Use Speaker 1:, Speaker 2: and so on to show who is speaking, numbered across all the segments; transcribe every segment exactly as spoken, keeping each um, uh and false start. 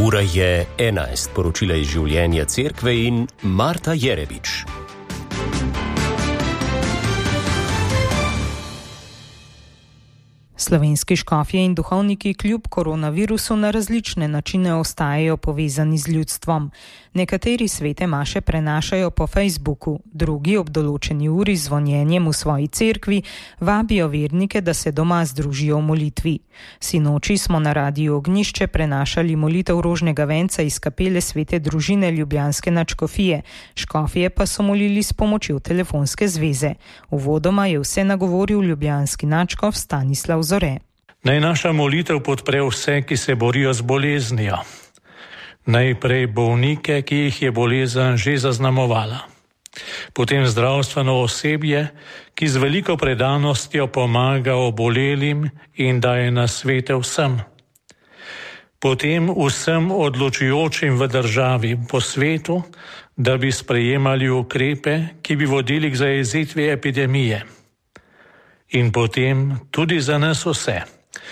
Speaker 1: Ura je enajst, poročila iz življenja cerkve in Marta Jerebič.
Speaker 2: Slovenski škofje in duhovniki kljub koronavirusu na različne načine ostajajo povezani z ljudstvom. Nekateri svete maše prenašajo po Facebooku, drugi ob določeni uri z zvonjenjem v svoji cerkvi vabijo vernike, da se doma združijo v molitvi. Sinoči smo na Radiu Ognjišče prenašali molitev rožnega venca iz kapele Svete družine ljubljanske nadškofije, škofje pa so molili s pomočjo telefonske zveze. Uvodoma je vse nagovoril ljubljanski nadškof Stanislav Zore.
Speaker 3: Naj naša molitev podpre vse, ki se borijo z boleznijo. Najprej bolnike, ki jih je bolezen že zaznamovala. Potem zdravstveno osebje, ki z veliko predanostjo pomaga obolelim in daje nasvete vsem. Potem vsem odločujočim v državi po svetu, da bi sprejemali ukrepe, ki bi vodili k zajezitvi epidemije. In potem tudi za nas vse,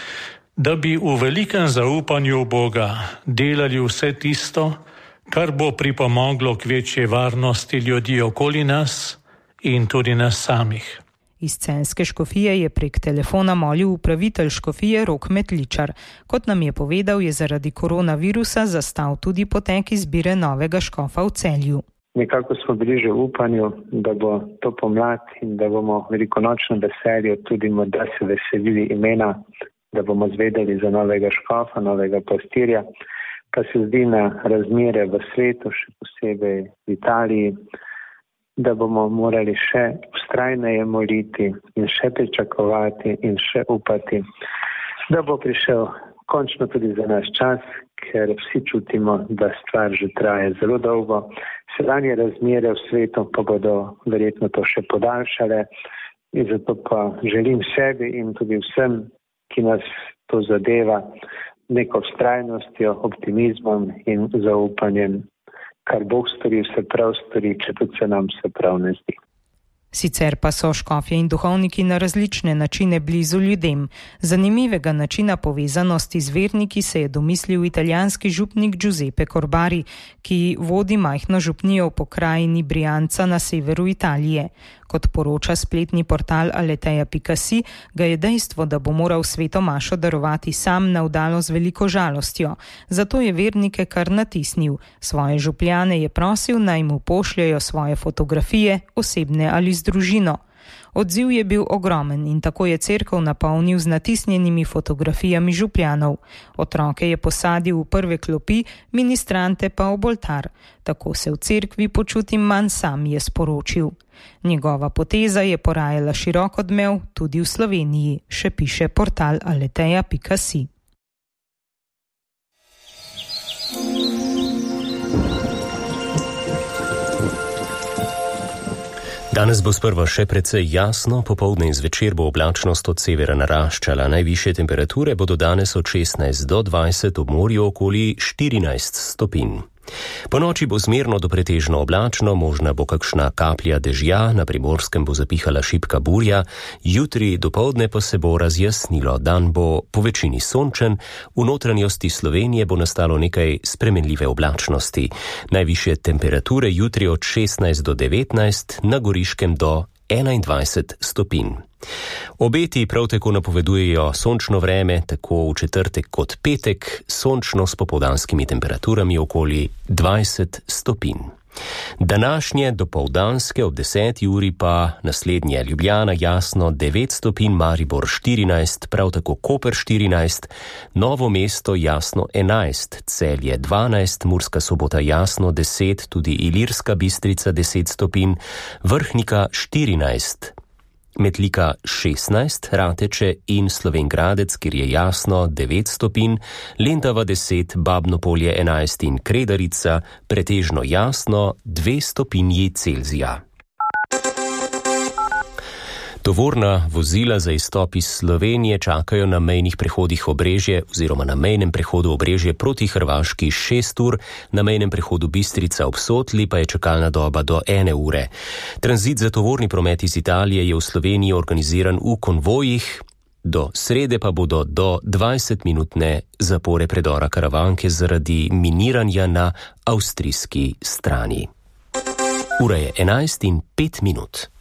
Speaker 3: da bi v velikem zaupanju Boga delali vse tisto, kar bo pripomoglo k večji varnosti ljudi okoli nas in tudi nas samih.
Speaker 2: Iz Celjske škofije je prek telefona molil upravitelj škofije Rok Metličar. Kot nam je povedal, je zaradi koronavirusa zastal tudi potek izbire novega škofa v Celju.
Speaker 4: Nekako smo bili že v upanju, da bo to pomlad in da bomo velikonočno veselje tudi morda se veselili imena, da bomo zvedeli za novega škofa, novega pastirja, pa se zdi na razmere v svetu, še posebej v Italiji, da bomo morali še vztrajneje moliti in še pričakovati in še upati, da bo prišel končno tudi za naš čas, ker vsi čutimo, da stvar že traje zelo dolgo. Sedanje razmere v svetu pa bodo verjetno to še podaljšale in zato pa želim sebi in tudi vsem, ki nas to zadeva, neko vztrajnostjo, optimizmom in zaupanjem, kar Bog stori, vse prav stori, če tudi se nam vse prav ne zdi.
Speaker 2: Sicer pa so škofje in duhovniki na različne načine blizu ljudem. Zanimivega načina povezanosti z verniki se je domislil italijanski župnik Giuseppe Corbari, ki vodi majhno župnijo v pokrajini Brianza na severu Italije. Kot poroča spletni portal aleteja pika si, ga je dejstvo, da bo moral sveto mašo darovati sam, navdalo z veliko žalostjo. Zato je vernike kar natisnil. Svoje župljane je prosil, naj mu pošljajo svoje fotografije, osebne ali z družino. Odziv je bil ogromen in tako je cerkev napolnil z natisnjenimi fotografijami župljanov. Otroke je posadil v prve klopi, ministrante pa ob oltar. Tako se v cerkvi počutim manj sam, je sporočil. Njegova poteza je porajala širok odmev tudi v Sloveniji, še piše portal aleteja pika si.
Speaker 1: Danes bo sprva še precej jasno, popoldne in zvečer bo oblačnost od severa naraščala. Najvišje temperature bodo danes od šestnajst do dvajset, ob morju okoli štirinajst stopinj. Po noči bo zmerno do pretežno oblačno, možna bo kakšna kaplja dežja, na Primorskem bo zapihala šibka burja, jutri dopoldne pa se bo razjasnilo, dan bo po večini sončen, v notranjosti Slovenije bo nastalo nekaj spremenljive oblačnosti. Najvišje temperature jutri od šestnajst do devetnajst, na Goriškem do enaindvajset stopinj. Obeti prav tako napovedujejo sončno vreme, tako v četrtek kot petek, sončno s popoldanskimi temperaturami okoli dvajset stopinj. Današnje dopoldanske ob deseti uri pa naslednje Ljubljana jasno devet stopinj, Maribor štirinajst, prav tako Koper štirinajst, Novo mesto jasno enajst, Celje dvanajst, Murska Sobota jasno deset, tudi Ilirska Bistrica deset stopinj, Vrhnika štirinajst, Metlika šestnajst, Rateče in Slovenj Gradec, kjer je jasno devet stopinj, Lendava deset, Babno Polje enajst in Kredarica pretežno jasno dve stopinji Celzija. Tovorna vozila za izstop iz Slovenije čakajo na mejnih prehodih Obrežje oziroma na mejnem prehodu Obrežje proti Hrvaški šest ur, na mejnem prehodu Bistrica ob Sotli pa je čakalna doba do ene ure. Tranzit za tovorni promet iz Italije je v Sloveniji organiziran v konvojih, Do srede pa bodo do dvajsetminutne zapore predora Karavanke zaradi miniranja na avstrijski strani. Ura je enajst in pet minut.